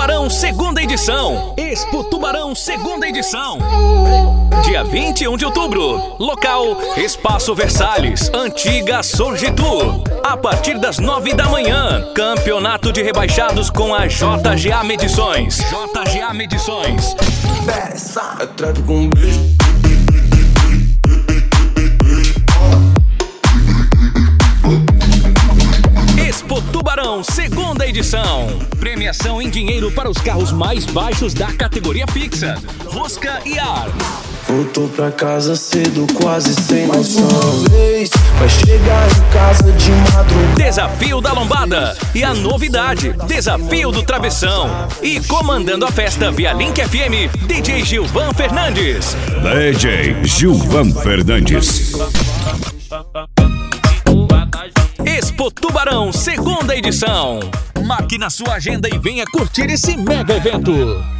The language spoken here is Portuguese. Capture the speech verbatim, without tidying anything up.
Tubarão, segunda edição. Expo Tubarão, segunda edição. Dia vinte e um de outubro. Local, Espaço Versalhes, antiga Sorgitu. A partir das nove da manhã. Campeonato de rebaixados com a J G A Medições. J G A Medições. Atrás com um beijo. Expo Tubarão, segunda edição. Premiação em dinheiro para os carros mais baixos da categoria fixa. Rosca e ar. Voltou pra casa cedo, quase sem noção. Uma vez vai chegar em casa de madrugada. Desafio da Lombada. E a novidade, Desafio do Travessão. E comandando a festa via Link F M, D J Gilvan Fernandes. D J Gilvan Fernandes. Expo Tubarão, segunda edição. Marque na sua agenda e venha curtir esse mega evento.